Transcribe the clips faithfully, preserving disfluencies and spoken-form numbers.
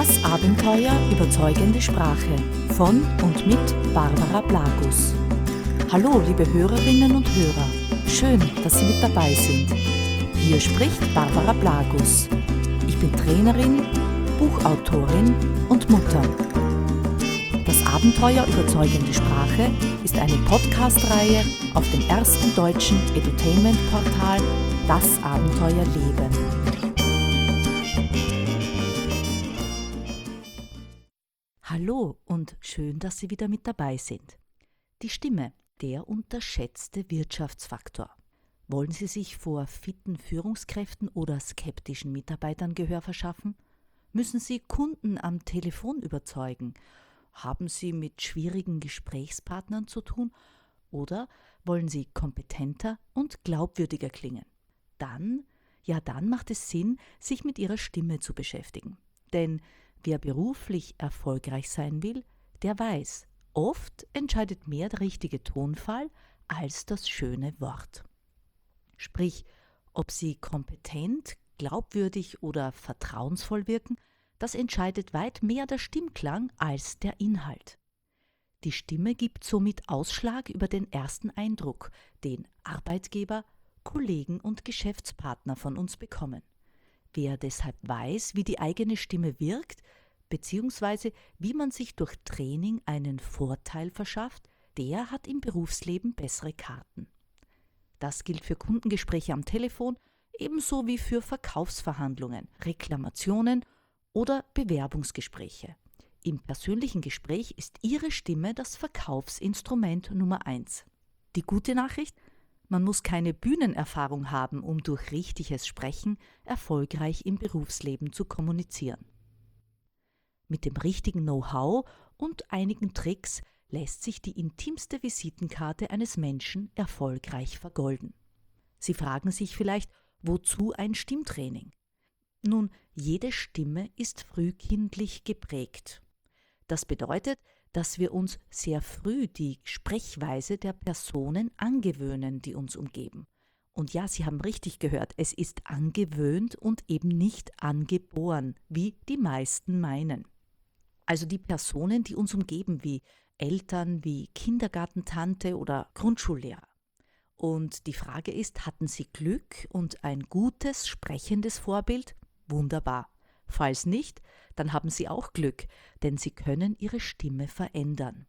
Das Abenteuer überzeugende Sprache von und mit Barbara Blagus. Hallo, liebe Hörerinnen und Hörer. Schön, dass Sie mit dabei sind. Hier spricht Barbara Blagus. Ich bin Trainerin, Buchautorin und Mutter. Das Abenteuer überzeugende Sprache ist eine Podcast-Reihe auf dem ersten deutschen Edutainment-Portal Das Abenteuer Leben. Hallo und schön, dass Sie wieder mit dabei sind. Die Stimme, der unterschätzte Wirtschaftsfaktor. Wollen Sie sich vor fitten Führungskräften oder skeptischen Mitarbeitern Gehör verschaffen? Müssen Sie Kunden am Telefon überzeugen? Haben Sie mit schwierigen Gesprächspartnern zu tun? Oder wollen Sie kompetenter und glaubwürdiger klingen? Dann, ja dann macht es Sinn, sich mit Ihrer Stimme zu beschäftigen. Denn wer beruflich erfolgreich sein will, der weiß, oft entscheidet mehr der richtige Tonfall als das schöne Wort. Sprich, ob Sie kompetent, glaubwürdig oder vertrauensvoll wirken, das entscheidet weit mehr der Stimmklang als der Inhalt. Die Stimme gibt somit Ausschlag über den ersten Eindruck, den Arbeitgeber, Kollegen und Geschäftspartner von uns bekommen. Wer deshalb weiß, wie die eigene Stimme wirkt, beziehungsweise wie man sich durch Training einen Vorteil verschafft, der hat im Berufsleben bessere Karten. Das gilt für Kundengespräche am Telefon, ebenso wie für Verkaufsverhandlungen, Reklamationen oder Bewerbungsgespräche. Im persönlichen Gespräch ist Ihre Stimme das Verkaufsinstrument Nummer eins. Die gute Nachricht? Man muss keine Bühnenerfahrung haben, um durch richtiges Sprechen erfolgreich im Berufsleben zu kommunizieren. Mit dem richtigen Know-how und einigen Tricks lässt sich die intimste Visitenkarte eines Menschen erfolgreich vergolden. Sie fragen sich vielleicht, wozu ein Stimmtraining? Nun, jede Stimme ist frühkindlich geprägt. Das bedeutet, dass wir uns sehr früh die Sprechweise der Personen angewöhnen, die uns umgeben. Und ja, Sie haben richtig gehört, es ist angewöhnt und eben nicht angeboren, wie die meisten meinen. Also die Personen, die uns umgeben, wie Eltern, wie Kindergartentante oder Grundschullehrer. Und die Frage ist, hatten Sie Glück und ein gutes, sprechendes Vorbild? Wunderbar. Falls nicht, dann haben Sie auch Glück, denn Sie können Ihre Stimme verändern.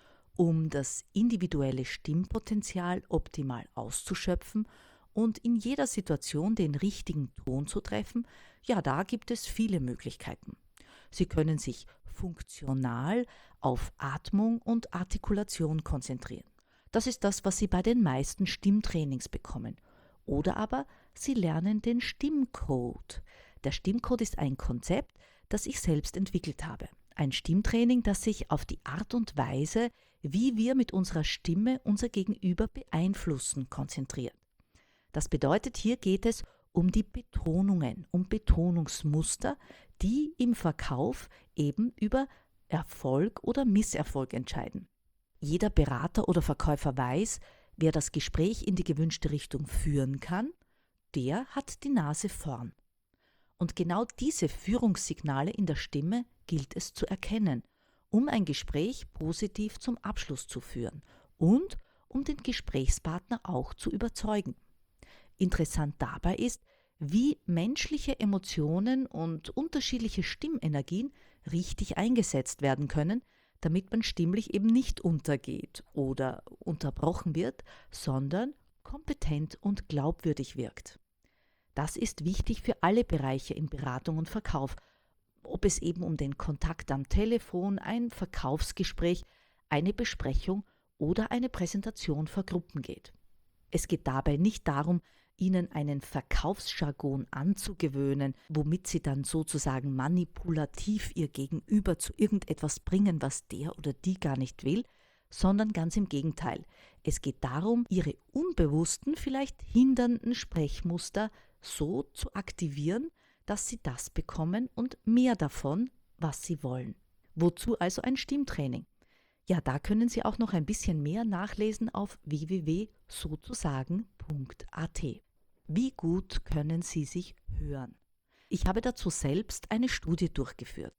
Um das individuelle Stimmpotenzial optimal auszuschöpfen und in jeder Situation den richtigen Ton zu treffen, ja, da gibt es viele Möglichkeiten. Sie können sich funktional auf Atmung und Artikulation konzentrieren. Das ist das, was Sie bei den meisten Stimmtrainings bekommen. Oder aber Sie lernen den Stimmcode. Der Stimmcode ist ein Konzept, das ich selbst entwickelt habe. Ein Stimmtraining, das sich auf die Art und Weise, wie wir mit unserer Stimme unser Gegenüber beeinflussen, konzentriert. Das bedeutet, hier geht es um die Betonungen, um Betonungsmuster, die im Verkauf eben über Erfolg oder Misserfolg entscheiden. Jeder Berater oder Verkäufer weiß, wer das Gespräch in die gewünschte Richtung führen kann, der hat die Nase vorn. Und genau diese Führungssignale in der Stimme gilt es zu erkennen, um ein Gespräch positiv zum Abschluss zu führen und um den Gesprächspartner auch zu überzeugen. Interessant dabei ist, wie menschliche Emotionen und unterschiedliche Stimmenergien richtig eingesetzt werden können, damit man stimmlich eben nicht untergeht oder unterbrochen wird, sondern kompetent und glaubwürdig wirkt. Das ist wichtig für alle Bereiche in Beratung und Verkauf, ob es eben um den Kontakt am Telefon, ein Verkaufsgespräch, eine Besprechung oder eine Präsentation vor Gruppen geht. Es geht dabei nicht darum, Ihnen einen Verkaufsjargon anzugewöhnen, womit Sie dann sozusagen manipulativ Ihr Gegenüber zu irgendetwas bringen, was der oder die gar nicht will, sondern ganz im Gegenteil. Es geht darum, Ihre unbewussten, vielleicht hindernden Sprechmuster so zu aktivieren, dass Sie das bekommen und mehr davon, was Sie wollen. Wozu also ein Stimmtraining? Ja, da können Sie auch noch ein bisschen mehr nachlesen auf w w w punkt sozusagen punkt a t. Wie gut können Sie sich hören? Ich habe dazu selbst eine Studie durchgeführt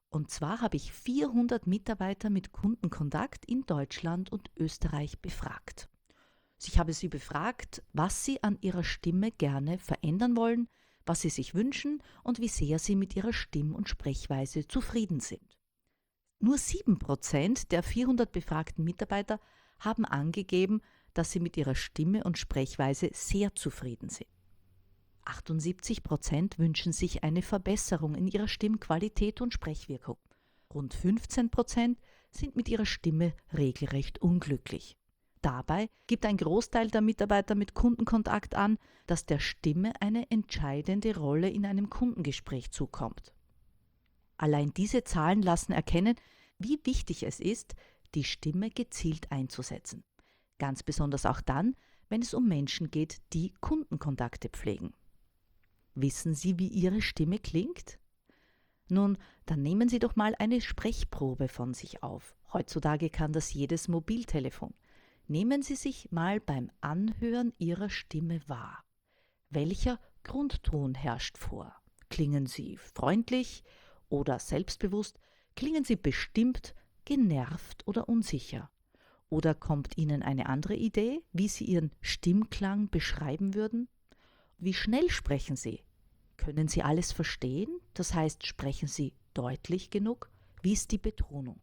Und zwar habe ich vierhundert Mitarbeiter mit Kundenkontakt in Deutschland und Österreich befragt. Ich habe sie befragt, was sie an ihrer Stimme gerne verändern wollen, was sie sich wünschen und wie sehr sie mit ihrer Stimm- und Sprechweise zufrieden sind. Nur sieben Prozent der vierhundert befragten Mitarbeiter haben angegeben, dass sie mit ihrer Stimme und Sprechweise sehr zufrieden sind. achtundsiebzig Prozent wünschen sich eine Verbesserung in ihrer Stimmqualität und Sprechwirkung. Rund fünfzehn Prozent sind mit ihrer Stimme regelrecht unglücklich. Dabei gibt ein Großteil der Mitarbeiter mit Kundenkontakt an, dass der Stimme eine entscheidende Rolle in einem Kundengespräch zukommt. Allein diese Zahlen lassen erkennen, wie wichtig es ist, die Stimme gezielt einzusetzen. Ganz besonders auch dann, wenn es um Menschen geht, die Kundenkontakte pflegen. Wissen Sie, wie Ihre Stimme klingt? Nun, dann nehmen Sie doch mal eine Sprechprobe von sich auf. Heutzutage kann das jedes Mobiltelefon. Nehmen Sie sich mal beim Anhören Ihrer Stimme wahr. Welcher Grundton herrscht vor? Klingen Sie freundlich oder selbstbewusst? Klingen Sie bestimmt, genervt oder unsicher? Oder kommt Ihnen eine andere Idee, wie Sie Ihren Stimmklang beschreiben würden? Wie schnell sprechen Sie? Können Sie alles verstehen? Das heißt, sprechen Sie deutlich genug? Wie ist die Betonung?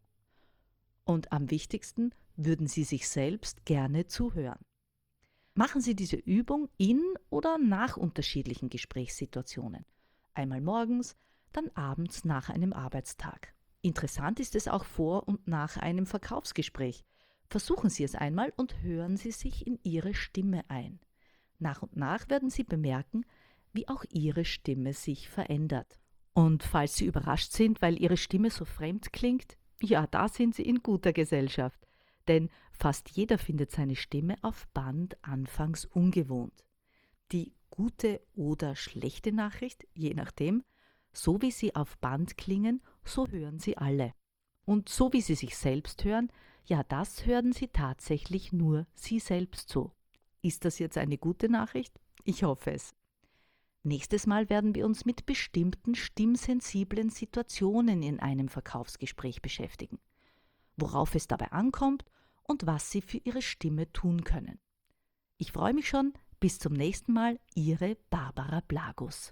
Und am wichtigsten, würden Sie sich selbst gerne zuhören? Machen Sie diese Übung in oder nach unterschiedlichen Gesprächssituationen. Einmal morgens, dann abends nach einem Arbeitstag. Interessant ist es auch vor und nach einem Verkaufsgespräch. Versuchen Sie es einmal und hören Sie sich in Ihre Stimme ein. Nach und nach werden Sie bemerken, wie auch Ihre Stimme sich verändert. Und falls Sie überrascht sind, weil Ihre Stimme so fremd klingt, ja, da sind Sie in guter Gesellschaft. Denn fast jeder findet seine Stimme auf Band anfangs ungewohnt. Die gute oder schlechte Nachricht, je nachdem, so wie Sie auf Band klingen, so hören Sie alle. Und so wie Sie sich selbst hören, ja, das hören Sie tatsächlich nur Sie selbst so. Ist das jetzt eine gute Nachricht? Ich hoffe es. Nächstes Mal werden wir uns mit bestimmten stimmsensiblen Situationen in einem Verkaufsgespräch beschäftigen. Worauf es dabei ankommt und was Sie für Ihre Stimme tun können. Ich freue mich schon. Bis zum nächsten Mal, Ihre Barbara Blagus.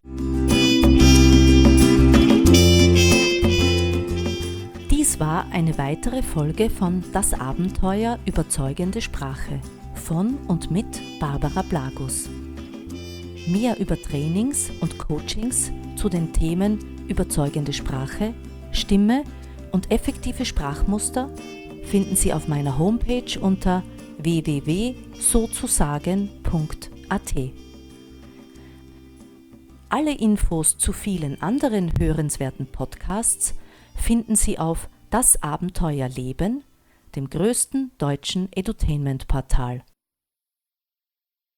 Dies war eine weitere Folge von Das Abenteuer überzeugende Sprache von und mit Barbara Blagus. Mehr über Trainings und Coachings zu den Themen überzeugende Sprache, Stimme und effektive Sprachmuster finden Sie auf meiner Homepage unter w w w punkt sozusagen punkt a t. Alle Infos zu vielen anderen hörenswerten Podcasts finden Sie auf Das Abenteuer Leben, dem größten deutschen Edutainment-Portal.